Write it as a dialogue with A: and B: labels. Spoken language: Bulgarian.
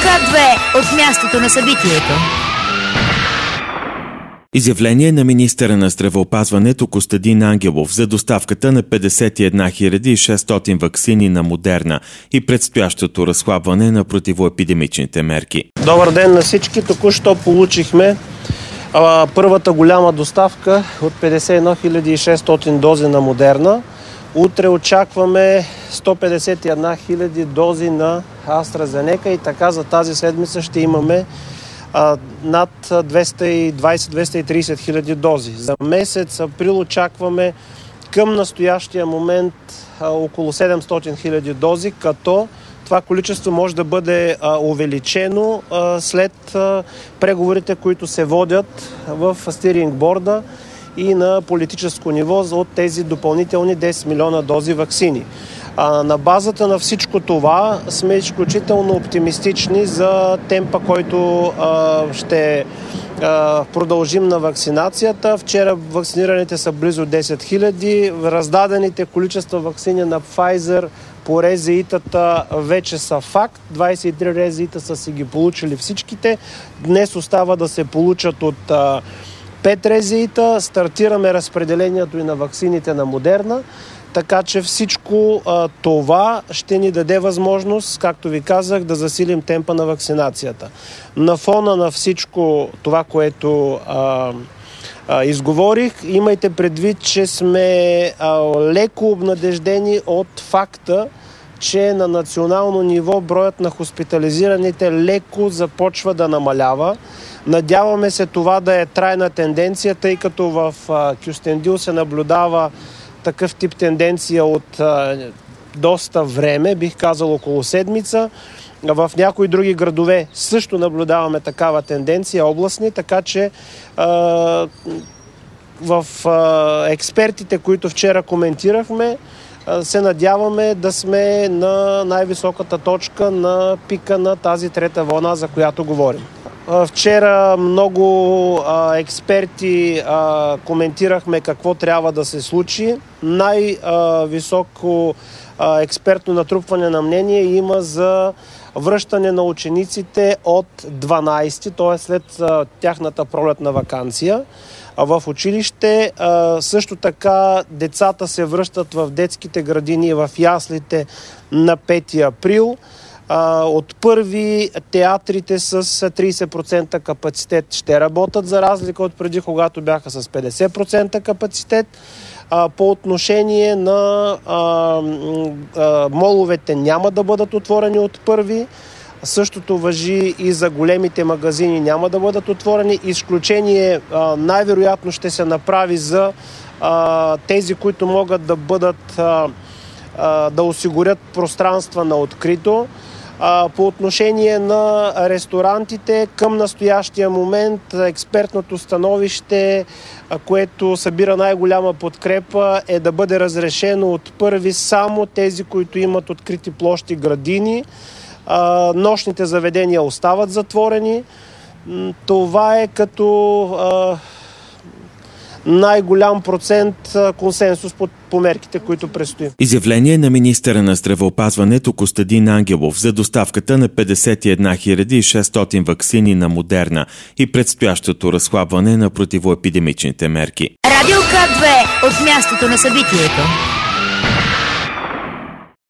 A: К2 от мястото на събитието.
B: Изявление на министъра на здравеопазването Костадин Ангелов за доставката на 51 600 ваксини на Модерна и предстоящото разхлабване на противоепидемичните мерки.
C: Добър ден на всички! Току-що получихме първата голяма доставка от 51 600 дози на Модерна. Утре очакваме 151 000 дози на AstraZeneca и така за тази седмица ще имаме над 220-230 хиляди дози. За месец април очакваме към настоящия момент около 700 хиляди дози, като това количество може да бъде увеличено след преговорите, които се водят в стиринг борда и на политическо ниво от тези допълнителни 10 милиона дози ваксини. На базата на всичко това сме изключително оптимистични за темпа, който ще продължим на вакцинацията. Вчера вакцинираните са близо 10 хиляди. Раздадените количества ваксини на Pfizer по РЗИ-тата вече са факт. 23 РЗИ-та са си ги получили всичките. Днес остава да се получат от 5 РЗИ-та. Стартираме разпределението и на ваксините на Модерна. Така че всичко това ще ни даде възможност, както ви казах, да засилим темпа на вакцинацията. На фона на всичко това, което изговорих, имайте предвид, че сме леко обнадеждени от факта, че на национално ниво броят на хоспитализираните леко започва да намалява. Надяваме се това да е трайна тенденция, тъй като в Кюстендил се наблюдава такъв тип тенденция от доста време, бих казал около седмица. В някои други градове също наблюдаваме такава тенденция, областни, така че в експертите, които вчера коментирахме, се надяваме да сме на най-високата точка на пика на тази трета вълна, за която говорим. Вчера много експерти коментирахме какво трябва да се случи. Най-високо експертно натрупване на мнение има за връщане на учениците от 12, т.е. след тяхната пролетна ваканция в училище. Също така децата се връщат в детските градини и в яслите на 5 април. От първи театрите с 30% капацитет ще работят, за разлика от преди, когато бяха с 50% капацитет. По отношение на моловете няма да бъдат отворени от първи. Същото важи и за големите магазини, няма да бъдат отворени. Изключение най-вероятно ще се направи за тези, които могат да бъдат да осигурят пространства на открито. По отношение на ресторантите, към настоящия момент експертното становище, което събира най-голяма подкрепа, е да бъде разрешено от първи само тези, които имат открити площи, градини. Нощните заведения остават затворени. Това е като най-голям процент консенсус по мерките, които предстои.
B: Изявление на министъра на здравеопазването Костадин Ангелов за доставката на 51 600 ваксини на Модерна и предстоящото разхлабване на противоепидемичните мерки.
A: Радио К2 от мястото на събитието.